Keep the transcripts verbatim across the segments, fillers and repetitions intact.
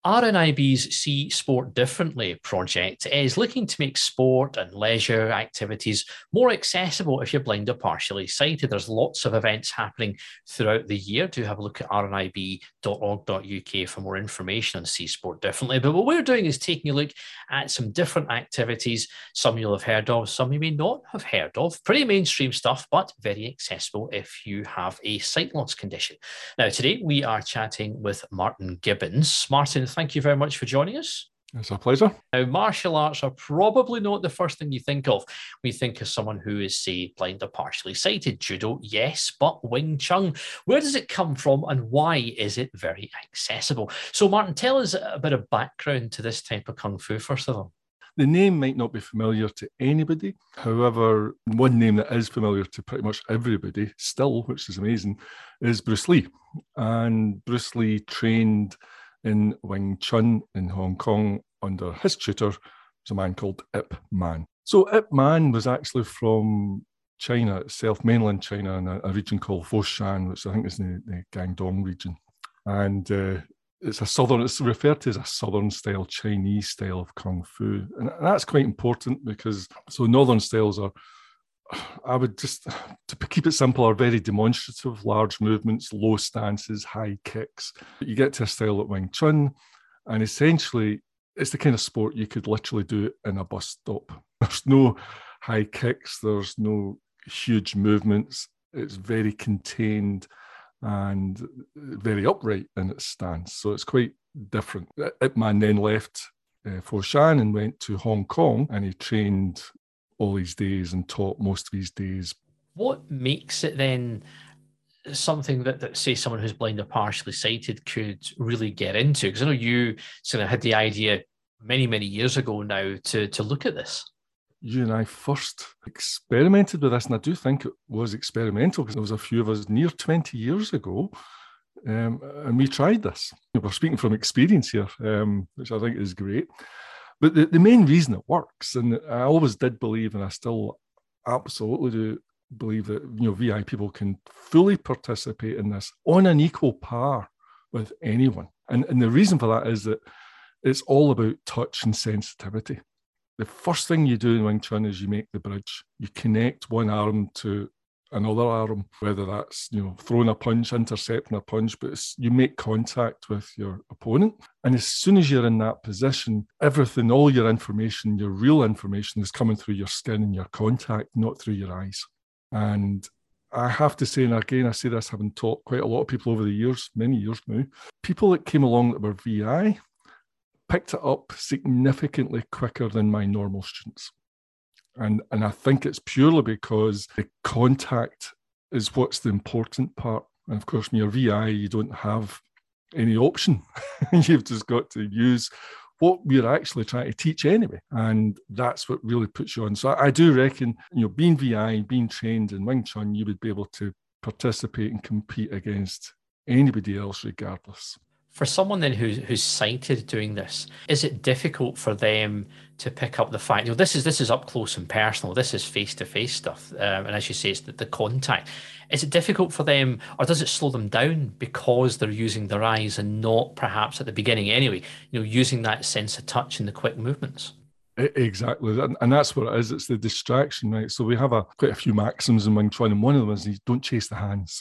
R N I B's See Sport Differently project is looking to make sport and leisure activities more accessible if you're blind or partially sighted. There's lots of events happening throughout the year. Do have a look at r n i b dot org dot u k for more information on See Sport Differently. But what we're doing is taking a look at some different activities, some you'll have heard of, some you may not have heard of. Pretty mainstream stuff, but very accessible if you have a sight loss condition. Now, today we are chatting with Martin Gibbons. Martin, thank you very much for joining us. It's a pleasure. Now, martial arts are probably not the first thing you think of. We think of someone who is, say, blind or partially sighted. Judo, yes, but Wing Chun, where does it come from and why is it very accessible? So, Martin, tell us a bit of background to this type of Kung Fu, first of all. The name might not be familiar to anybody. However, one name that is familiar to pretty much everybody still, which is amazing, is Bruce Lee. And Bruce Lee trained in Wing Chun in Hong Kong under his tutor, was a man called Ip Man. So Ip Man was actually from China itself, mainland China, in a, a region called Foshan, which I think is in the, the Guangdong region. And uh, it's a southern, it's referred to as a southern style, Chinese style of Kung Fu. And that's quite important because, so northern styles are, I would just, to keep it simple, are very demonstrative, large movements, low stances, high kicks. You get to a style like Wing Chun, and essentially it's the kind of sport you could literally do in a bus stop. There's no high kicks, there's no huge movements. It's very contained and very upright in its stance. So it's quite different. Ip Man then left uh, Foshan and went to Hong Kong, and he trained all these days and taught most of these days. What makes it then something that, that, say, someone who's blind or partially sighted could really get into? Because I know you sort of had the idea many, many years ago now to, to look at this. You and I first experimented with this, and I do think it was experimental because there was a few of us near twenty years ago, um, and we tried this. We're speaking from experience here, um, which I think is great. But the, the main reason it works, and I always did believe, and I still absolutely do believe that, you know, V I people can fully participate in this on an equal par with anyone. And, and the reason for that is that it's all about touch and sensitivity. The first thing you do in Wing Chun is you make the bridge. You connect one arm to another arm, whether that's, you know, throwing a punch, intercepting a punch, but it's, you make contact with your opponent. And as soon as you're in that position, everything, all your information, your real information is coming through your skin and your contact, not through your eyes. And I have to say, and again, I say this having taught quite a lot of people over the years, many years now, people that came along that were V I picked it up significantly quicker than my normal students. And, and I think it's purely because the contact is what's the important part. And of course, when you're V I, you don't have any option. You've just got to use what we're actually trying to teach anyway. And that's what really puts you on. So I, I do reckon, you know, being V I, being trained in Wing Chun, you would be able to participate and compete against anybody else regardless. For someone then who's who's sighted doing this, is it difficult for them to pick up the fact, you know, this is this is up close and personal, this is face-to-face stuff, um, and as you say, it's the, the contact. Is it difficult for them, or does it slow them down because they're using their eyes and not perhaps at the beginning anyway, you know, using that sense of touch and the quick movements? Exactly, and that's what it is. It's the distraction, right? So we have a quite a few maxims in Wing Chun, and one of them is you don't chase the hands.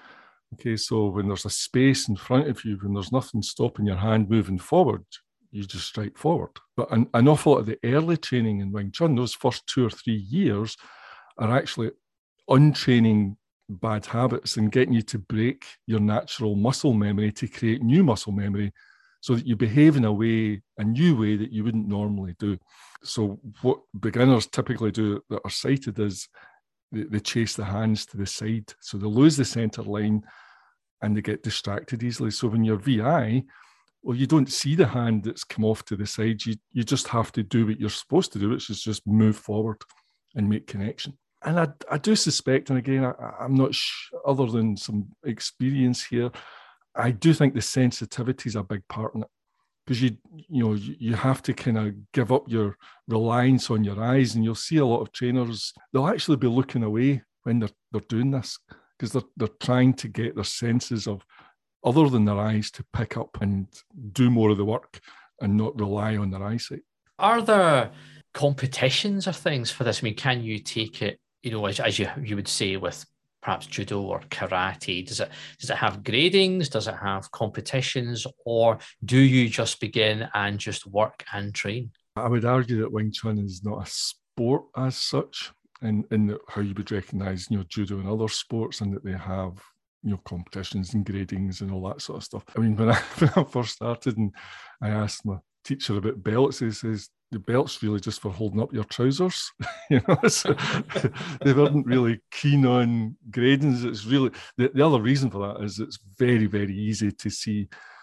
Okay, so when there's a space in front of you, when there's nothing stopping your hand moving forward, you just strike forward. But an, an awful lot of the early training in Wing Chun, those first two or three years, are actually untraining bad habits and getting you to break your natural muscle memory to create new muscle memory so that you behave in a way, a new way that you wouldn't normally do. So what beginners typically do that are sighted is They, they chase the hands to the side. So they lose the center line and they get distracted easily. So when you're V I, well, you don't see the hand that's come off to the side. You, you just have to do what you're supposed to do, which is just move forward and make connection. And I, I do suspect, and again, I, I'm not sh- other than some experience here, I do think the sensitivity is a big part in it. Because you you know you, you have to kind of give up your reliance on your eyes, and you'll see a lot of trainers, they'll actually be looking away when they're they're doing this because they're they're trying to get their senses of other than their eyes to pick up and do more of the work and not rely on their eyesight. Are there competitions or things for this? I mean, can you take it, you know, as, as you, you would say with perhaps judo or karate? Does it does it have gradings? Does it have competitions? Or do you just begin and just work and train? I would argue that Wing Chun is not a sport as such, in, in how you would recognise, you know, judo and other sports, and that they have, you know, competitions and gradings and all that sort of stuff. I mean, when I, when I first started and I asked my teacher about belts, he says, the belt's really just for holding up your trousers. You know, so they weren't really keen on gradings. It's really, the, the other reason for that is it's very, very easy to see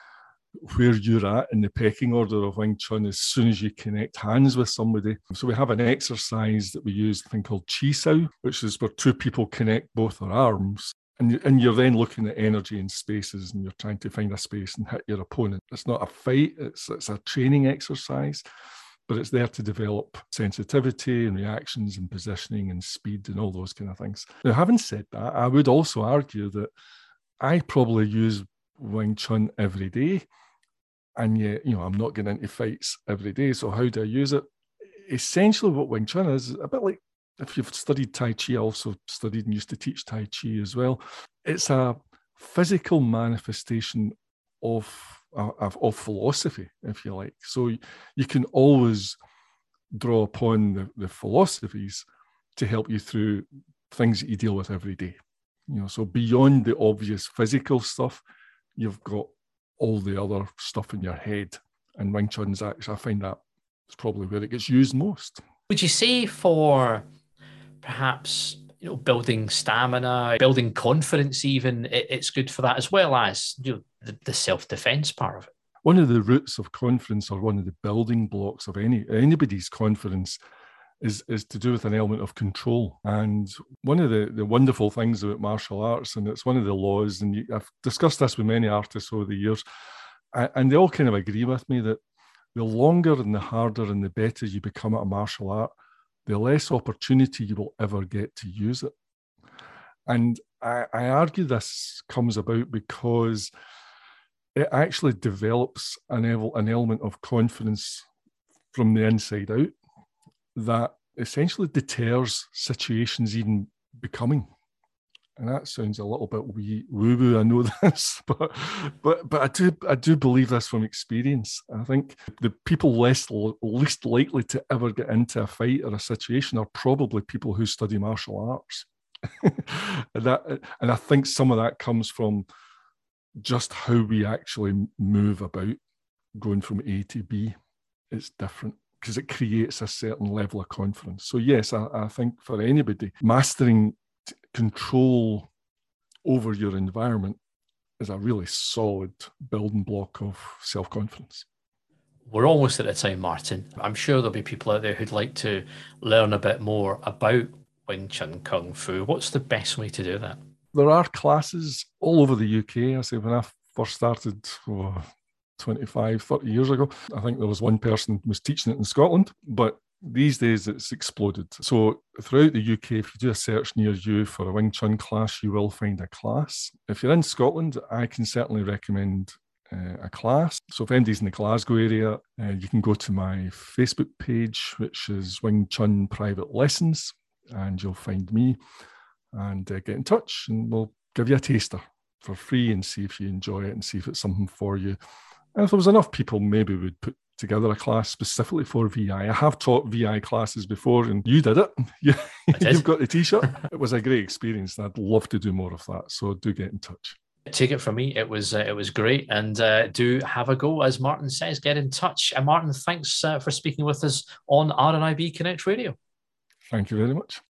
where you're at in the pecking order of Wing Chun as soon as you connect hands with somebody. So we have an exercise that we use, a thing called Chi Sao, which is where two people connect both their arms. And, you, and you're then looking at energy and spaces, and you're trying to find a space and hit your opponent. It's not a fight, it's, it's a training exercise, but it's there to develop sensitivity and reactions and positioning and speed and all those kind of things. Now, having said that, I would also argue that I probably use Wing Chun every day, and yet, you know, I'm not getting into fights every day. So how do I use it? Essentially, what Wing Chun is, a bit like, if you've studied Tai Chi, I also studied and used to teach Tai Chi as well. It's a physical manifestation of, of, of philosophy, if you like. So you can always draw upon the, the philosophies to help you through things that you deal with every day. You know, so beyond the obvious physical stuff, you've got all the other stuff in your head. And Wing Chun's actually, I find that it's probably where it gets used most. Would you say for perhaps, you know, building stamina, building confidence even, it, it's good for that, as well as, you know, the, the self-defense part of it? One of the roots of confidence, or one of the building blocks of any anybody's confidence, is, is to do with an element of control. And one of the, the wonderful things about martial arts, and it's one of the laws, and you, I've discussed this with many artists over the years, and they all kind of agree with me that the longer and the harder and the better you become at a martial art, the less opportunity you will ever get to use it. And I, I argue this comes about because it actually develops an, an element of confidence from the inside out that essentially deters situations even becoming. And that sounds a little bit wee woo-woo, I know this, but but but I do I do believe this from experience. I think the people less least likely to ever get into a fight or a situation are probably people who study martial arts. and that and I think some of that comes from just how we actually move about going from A to B. It's different because it creates a certain level of confidence. So yes, I, I think for anybody, mastering control over your environment is a really solid building block of self-confidence. We're almost at the time, Martin. I'm sure there'll be people out there who'd like to learn a bit more about Wing Chun Kung Fu. What's the best way to do that? There are classes all over the U K. I say when I first started oh, twenty-five, thirty years ago, I think there was one person who was teaching it in Scotland, but these days it's exploded. So throughout the U K, if you do a search near you for a Wing Chun class, you will find a class. If you're in Scotland, I can certainly recommend uh, a class. So if anybody's in the Glasgow area, uh, you can go to my Facebook page, which is Wing Chun Private Lessons, and you'll find me and uh, get in touch, and we'll give you a taster for free and see if you enjoy it and see if it's something for you. And if there was enough people, maybe we'd put together a class specifically for V I. I have taught V I classes before, and you did it. You, you've got the t-shirt. It was a great experience, and I'd love to do more of that. So do get in touch. Take it from me. It was uh, it was great, and uh, do have a go, as Martin says. Get in touch. And Martin, thanks uh, for speaking with us on R N I B Connect Radio. Thank you very much.